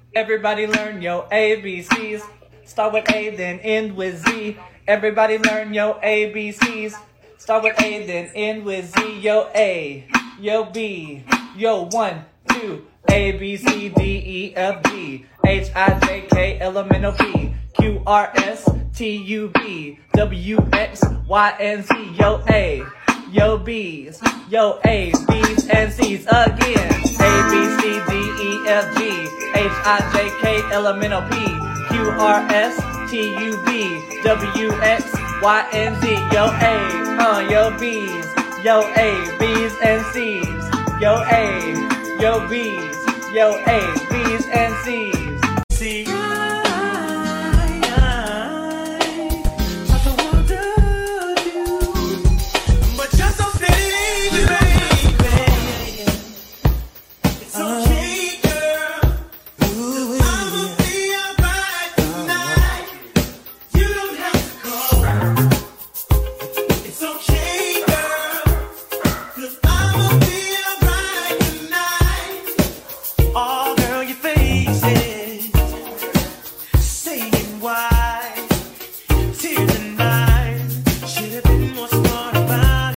Everybody learn your ABCs. Start with A, then end with Z. Everybody learn your ABCs. Start with A, then end with Z. Yo A, yo B, yo 1, 2, A, B, C, D, E, F, G, H, I, J, K, L, M, N, O, P, Q, R, S, T, U, V, W, X, Y, and Z. Yo A, yo B's, yo A, B's, and C's again. A, B, C, D, E, F, G, H, I, J, K, L, M, N, O, P, Q, R, S, T, U, V, W, X, Y, and Z. Yo A, yo B's, yo A, B's, and C's. Yo A, yo B's, yo A, B's, and C's. C.